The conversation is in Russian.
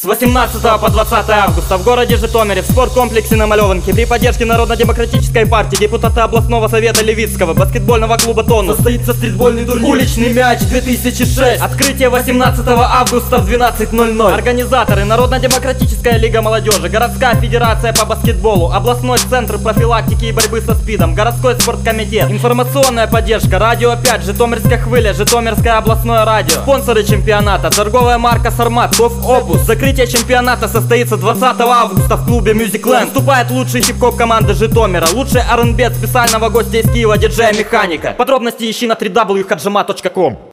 С 18 по 20 августа в городе Житомире в спорткомплексе на Малеванке при поддержке Народно-демократической партии, депутата областного совета Левицкого, баскетбольного клуба «Тонус» состоится стритбольный турнир «Уличный мяч 2006». Открытие 18 августа в 12:00. Организаторы: Народно-демократическая лига молодежи, городская федерация по баскетболу, областной центр профилактики и борьбы со СПИДом, городской спорткомитет. Информационная поддержка: Радио 5, Житомирская хвиля, Житомирское областное радио. Спонсоры чемпионата: торговая марка «Сармат», ТОВ «Опус». Закрытие чемпионата состоится 20 августа в клубе Musicland. Выступает лучший хип-хоп команды Житомира, лучший R&B от специального гостя из Киева, диджея Механика. Подробности ищи на www.hadjama.com.